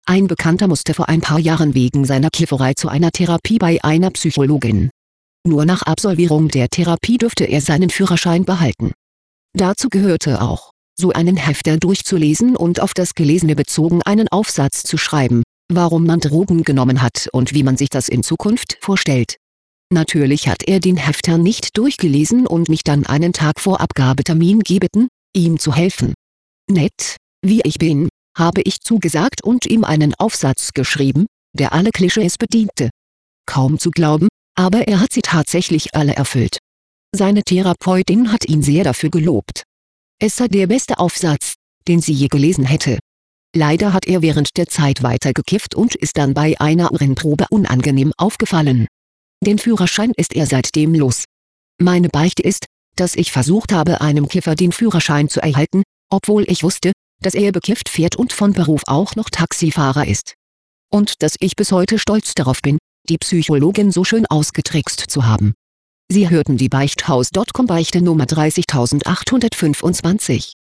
Ein Bekannter musste vor ein paar Jahren wegen seiner Kifferei zu einer Therapie bei einer Psychologin. Nur nach Absolvierung der Therapie dürfte er seinen Führerschein behalten. Dazu gehörte auch, so einen Hefter durchzulesen und auf das Gelesene bezogen einen Aufsatz zu schreiben, warum man Drogen genommen hat und wie man sich das in Zukunft vorstellt. Natürlich hat er den Hefter nicht durchgelesen und mich dann einen Tag vor Abgabetermin gebeten, ihm zu helfen. Nett, wie ich bin, habe ich zugesagt und ihm einen Aufsatz geschrieben, der alle Klischees bediente. Kaum zu glauben, aber er hat sie tatsächlich alle erfüllt. Seine Therapeutin hat ihn sehr dafür gelobt. Es sei der beste Aufsatz, den sie je gelesen hätte. Leider hat er während der Zeit weiter gekifft und ist dann bei einer Urinprobe unangenehm aufgefallen. Den Führerschein ist er seitdem los. Meine Beichte ist, dass ich versucht habe, einem Kiffer den Führerschein zu erhalten, obwohl ich wusste, dass er bekifft fährt und von Beruf auch noch Taxifahrer ist. Und dass ich bis heute stolz darauf bin, die Psychologin so schön ausgetrickst zu haben. Sie hörten die Beichthaus.com Beichte Nummer 30825.